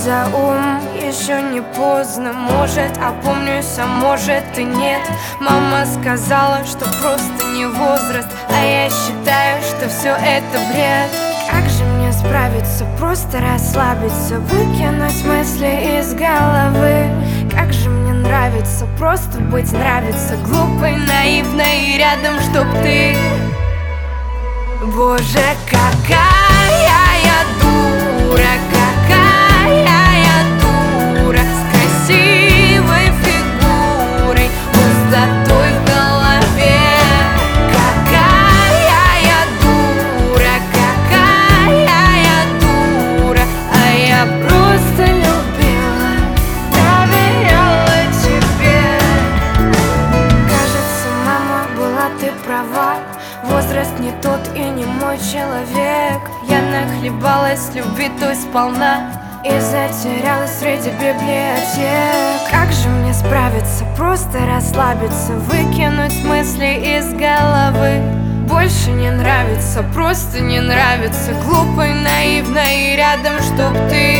за ум, еще не поздно. Может, опомнюсь, а может и нет. Мама сказала, что просто не возраст, а я считаю, что все это бред. Как же мне справиться, просто расслабиться, выкинуть мысли из головы? Как же мне нравится просто быть, нравится глупой, наивной и рядом, чтоб ты. Боже, какая я дура, какая я дура, с красивой фигурой, пустотой в голове. Какая я дура, какая я дура, а я просто любила, доверяла тебе. Кажется, мама, была ты права, возраст не тот и не мой человек. Я нахлебалась любви той сполна и затерялась среди библиотек. Как же мне справиться, просто расслабиться, выкинуть мысли из головы? Больше не нравится, просто не нравится, глупой, наивной и рядом, чтоб ты.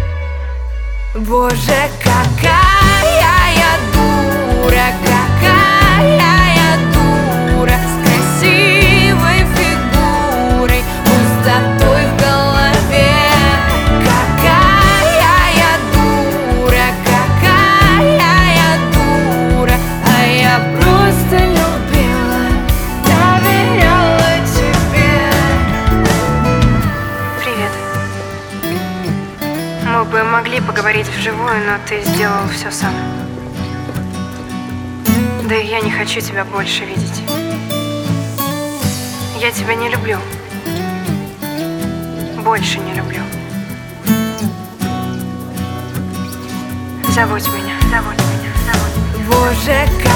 Боже, какая я дура, какая я дура, с красивой фигурой, пустотой в голове. Какая я дура, какая я дура, а я просто любила, доверяла тебе. Привет. Мы бы могли поговорить вживую, но ты сделал все сам. Да и я не хочу тебя больше видеть. Я тебя не люблю. Больше не люблю. Забудь меня, забудь меня, забудь меня. Боже,